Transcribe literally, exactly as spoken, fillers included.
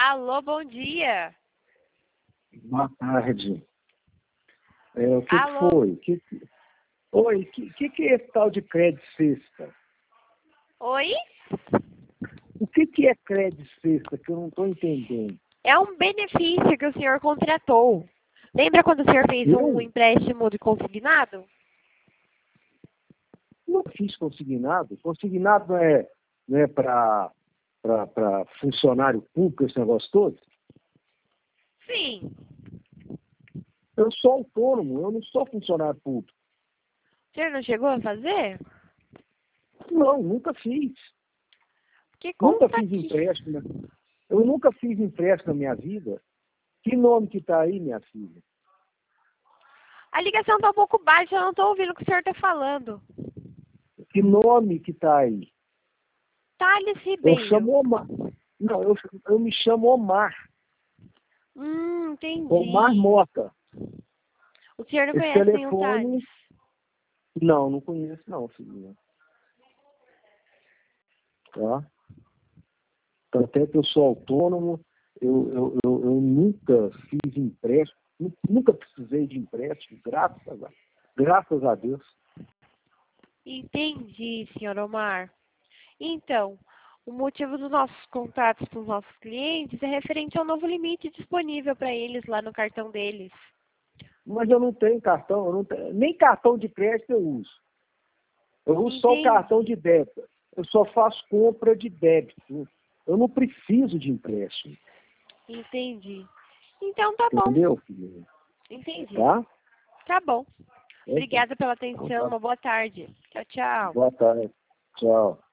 Alô, bom dia. Boa tarde. É, o que, que Alô? foi? Que, que- Oi, o que, que, que é esse tal de crédito sexta? Oi? O que, que é crédito sexta que eu não estou entendendo? É um benefício que o senhor contratou. Lembra quando o senhor fez um Eu empréstimo de consignado? não fiz consignado. Consignado não é, não é para funcionário público, esse negócio todo? Sim. Eu sou autônomo, eu não sou funcionário público. O senhor não chegou a fazer? Não, nunca fiz. Que Nunca consta fiz aqui. empréstimo. Eu nunca fiz empréstimo na minha vida. Que nome que está aí, minha filha? A ligação está um pouco baixa, eu não estou ouvindo o que o senhor está falando. Que nome que está aí? Thales Eu Ribeiro. chamo Omar. Não, eu, eu me chamo Omar. Hum, Omar entendi. Mota. O senhor não Esse conhece nenhum telefone. Thales? Não, não conheço não, filhinha. Tá? Até que eu sou autônomo, eu, eu, eu, eu nunca fiz empréstimo, nu- nunca precisei de empréstimo, graças a, graças a Deus. Entendi, senhor Omar. Então, o motivo dos nossos contatos com os nossos clientes é referente ao novo limite disponível para eles lá no cartão deles. Mas eu não tenho cartão, eu não tenho, nem cartão de crédito eu uso. Eu uso só o cartão Entendi, de débito. Eu só faço compra de débito. Eu não preciso de empréstimo. entendi. Então tá bom, Entendeu, filhinha? entendi. Tá? Tá bom. Então, Obrigada pela então atenção, tá. uma boa tarde. Tchau, tchau. Boa tarde. Tchau.